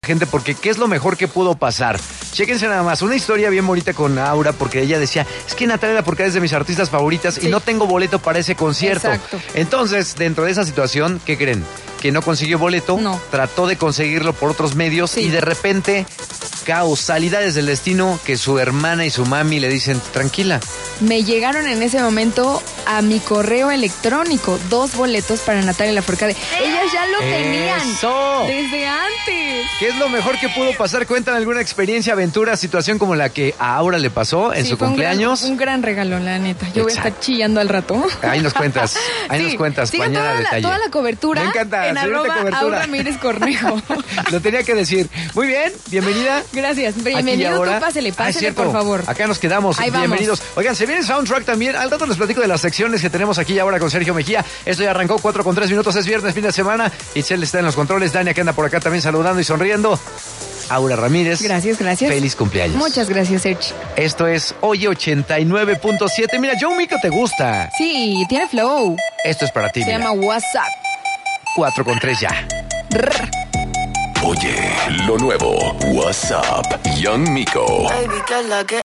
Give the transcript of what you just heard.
Gente, porque ¿qué es lo mejor que pudo pasar? Chéquense nada más, una historia bien bonita con Aura, porque ella decía, es que Natalia Lafourcade es de mis artistas favoritas y no tengo boleto para ese concierto. Exacto. Entonces, dentro de esa situación, ¿qué creen? Que no consiguió boleto, trató de conseguirlo por otros medios y de repente, causalidades del destino, que su hermana y su mami le dicen, tranquila. Me llegaron en ese momento a mi correo electrónico 2 boletos para Natalia Lafourcade. Ellas ya lo tenían desde antes. ¿Qué es lo mejor que pudo pasar? Cuentan alguna experiencia, aventura, situación como la que a Aura le pasó en su cumpleaños. Un gran regalo, la neta. Yo voy a estar chillando al rato. Ahí nos cuentas, Sigan toda la cobertura. Me encanta. En @Aura Ramírez Cornejo. Lo tenía que decir. Muy bien, bienvenida. Gracias. Bienvenido, tú pásele, por favor. Acá nos quedamos. Ahí bienvenidos. Vamos. Oigan, se viene el soundtrack también. Al rato les platico de las secciones que tenemos aquí ahora con Sergio Mejía. Esto ya arrancó 4:03. Es viernes, fin de semana. Itzel está en los controles. Dania que anda por acá también saludando y sonriendo. Aura Ramírez. Gracias. Feliz cumpleaños. Muchas gracias, Sergio. Esto es Oye 89.7. Mira, Joe Mico te gusta. Sí, tiene flow. Esto es para ti. Se llama WhatsApp. 4:3 ya. Oye, lo nuevo. WhatsApp. Young Mico. Baby, que es la que